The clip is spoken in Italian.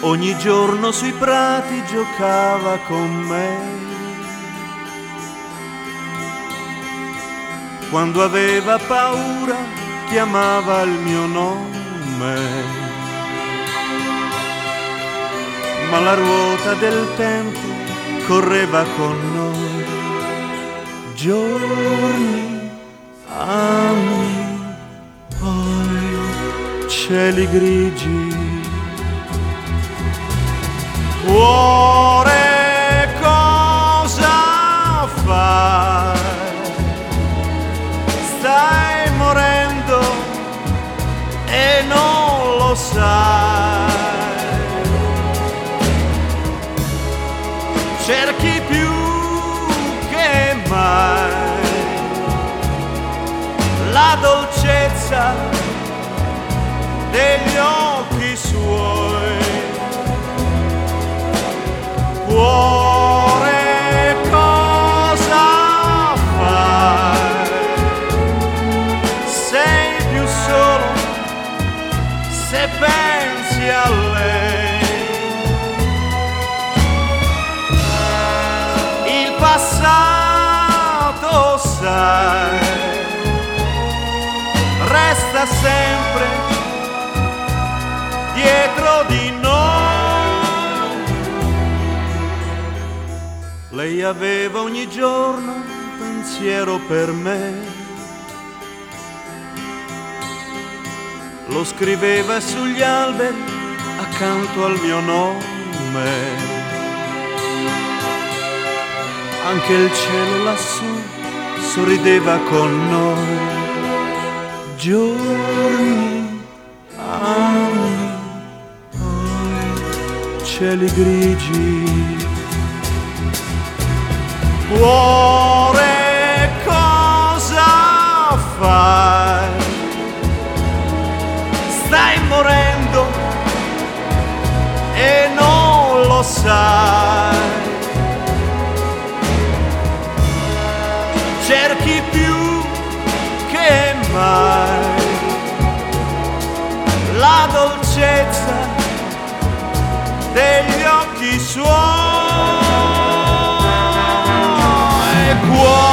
ogni giorno sui prati giocava con me. Quando aveva paura chiamava il mio nome, ma la ruota del tempo correva con noi, giorni, anni, poi cieli grigi. Cuore, cosa fai? Stai morendo e non lo sai. Cerchi più che mai la dolcezza degli occhi suoi. Cuore, cosa fai? Sei più solo se pensi a lei. Il passato, sai, resta sempre dietro di noi. Lei aveva ogni giorno un pensiero per me, lo scriveva sugli alberi accanto al mio nome. Anche il cielo lassù sorrideva con noi, giorni, anni, poi cieli grigi. Cuore, cosa fai? Stai morendo e non lo sai. Cerchi più che mai la dolcezza degli occhi suoi. Cuore,